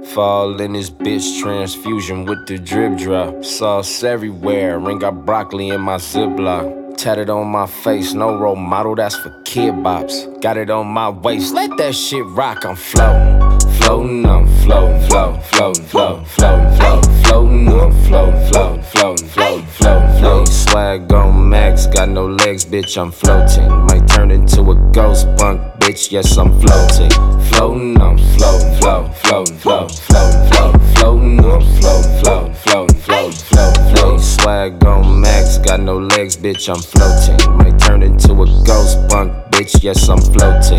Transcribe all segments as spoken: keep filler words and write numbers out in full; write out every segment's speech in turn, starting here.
Fall in this bitch, transfusion with the drip drop. Sauce everywhere, ring got broccoli in my Ziploc. Tatted on my face, no role model, that's for kid bops. Got it on my waist, let that shit rock, I'm floating. Floating, I'm floating, floating, floating, floating, floating, floating, floating, I'm floating, floating, floating, floating, floating, floating. Swag on max, got no legs, bitch, I'm floating. Might turn into a ghost bunk, bitch, yes, I'm floating. Floating, I'm floating, floating, floating, floating, floating, floating, floating, I'm floating, floating, floating, floating, floating, floating. Swag on max, got no legs, bitch, I'm floating. Might turn into a ghost bunk, bitch, yes, I'm floating.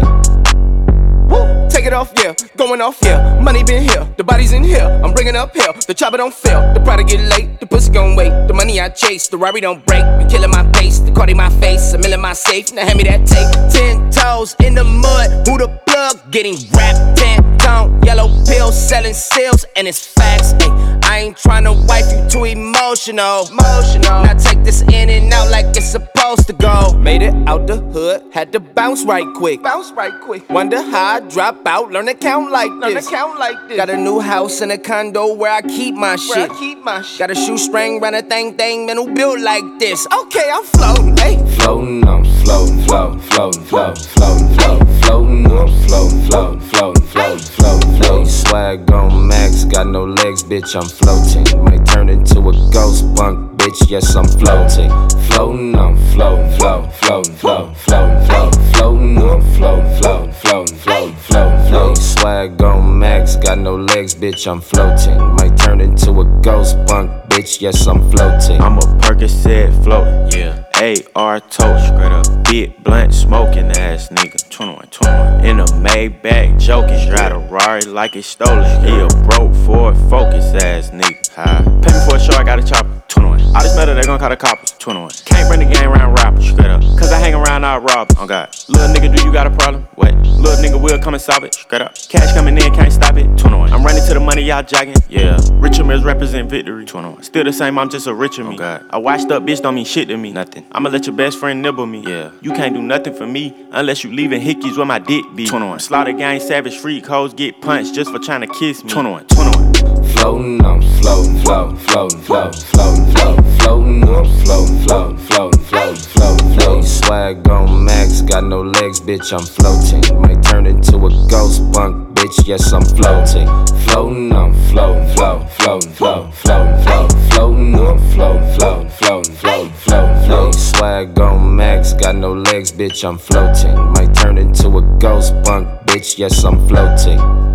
Woo, take it off, yeah, going off, yeah. Money been here, the body's in here. I'm bringing up hell, the chopper don't fail. The product get late, the pussy gon' wait. The money I chase, the Rari don't break. Be killing my pace, the Cardi my face, a mill in my safe. Now hand me that tape. Ten toes in the mud, who the plug? Getting wrapped, ten tone, yellow pills, selling seals, and it's facts. Ay, I ain't tryna wipe you too emotional. Emotional. Now take this in and out like it's supposed to go. Made it out the hood, had to bounce right quick. Bounce right quick. Wonder how I drop out, learn to count like this. Learn to count like this. Got a new house and a condo where I keep my shit. Where I keep my shit. Got a shoestring, run a thing thing, man who built like this. Okay, I'm floating, hey. Floating, I'm floating, floating, floating, floating, floating, floating, floating, I'm floating, floating, floating, floating, floating, floating. Swag on max, got no legs, bitch, I'm floating. Might turn into a ghost bunk, bitch, yes, I'm floating. Floating, I'm floating, floating, floating, floating, floating, floating, floating, I'm floating, floating, floating, floating, floating, floating. Swag on max, got no legs, bitch, I'm floating. Might turn into a ghost bunk, bitch, yes, I'm floating. I'm a Percocet floating, yeah. A R toast, straight up. Big blunt smoking ass nigga. twenty-one, twenty-one. In a Maybach, joking. Drive a Rari like it's stolen. He a broke Ford Focus ass nigga. High. Pay me for a show, I got a chopper. twenty-one. All this metal, they gon' call the coppers. twenty-one. Can't bring the game around rappers. Straight up. Cause I hang around all robbers. Oh God. Little nigga, do you got a problem? What? Little nigga will come and solve it. Straight up. Cash coming in, can't stop it. twenty-one. I'm running to the money, y'all jogging. Yeah. Richer Mills represent victory. twenty-one. Still the same, I'm just a richer me. Oh God. A washed up bitch don't mean shit to me. Nothing. I'ma let your best friend nibble me. Yeah. You can't do nothing for me unless you leaving hickeys where my dick be. twenty-one. Slaughter gang, savage freak, hoes get punched just for trying to kiss me. twenty-one, twenty-one. Floating, I'm floating, floating, floating, floating, floating, floating, floating, I'm floating, floating, floating, floating, floating, floating. Swag on max, got no legs, bitch, I'm floating. Might turn into a ghost bunk, bitch, yes, I'm floating. Floating, I'm floating, floating, floating, floating, floating, floating, floating, I'm floating, floating, floating, floating, floating, floating. Swag on max, got no legs, bitch, I'm floating. Might turn into a ghost bunk, bitch, yes, I'm floating.